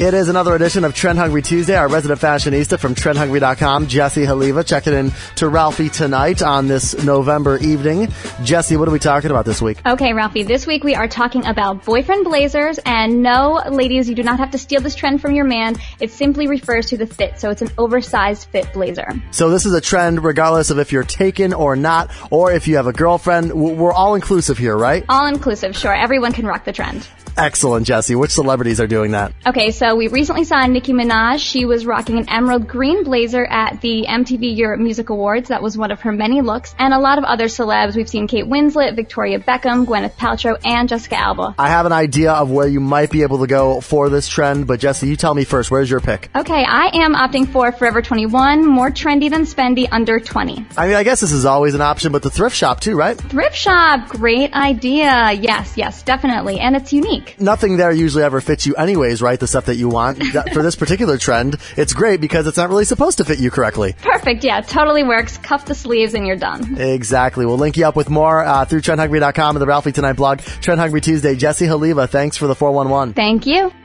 It is another edition of Trend Hungry Tuesday. Our resident fashionista from TrendHungry.com, Jessie Haliva, checking in to Ralphie tonight on this November evening. Jessie, what are we talking about this week? Okay, Ralphie, this week we are talking about boyfriend blazers. And no, ladies, you do not have to steal this trend from your man. It simply refers to the fit. So it's an oversized fit blazer. So this is a trend regardless of if you're taken or not, or if you have a girlfriend. We're all inclusive here, right? All inclusive, sure. Everyone can rock the trend. Excellent, Jessie. Which celebrities are doing that? Okay, so we recently saw Nicki Minaj. She was rocking an emerald green blazer at the MTV Europe Music Awards. That was one of her many looks. And a lot of other celebs. We've seen Kate Winslet, Victoria Beckham, Gwyneth Paltrow, and Jessica Alba. I have an idea of where you might be able to go for this trend, but Jessie, you tell me first. Where's your pick? Okay, I am opting for Forever 21, more trendy than spendy, under 20. I mean, I guess this is always an option, but the thrift shop too, right? Thrift shop, great idea. Yes, definitely. And it's unique. Nothing there usually ever fits you anyways, right? The stuff that you want. For this particular trend, it's great because it's not really supposed to fit you correctly. Perfect, yeah, totally works. Cuff the sleeves and you're done. Exactly. We'll link you up with more through TrendHungry.com and the Ralphie Tonight blog. Trend Hungry Tuesday. Jessie Haliva, thanks for the 411. Thank you.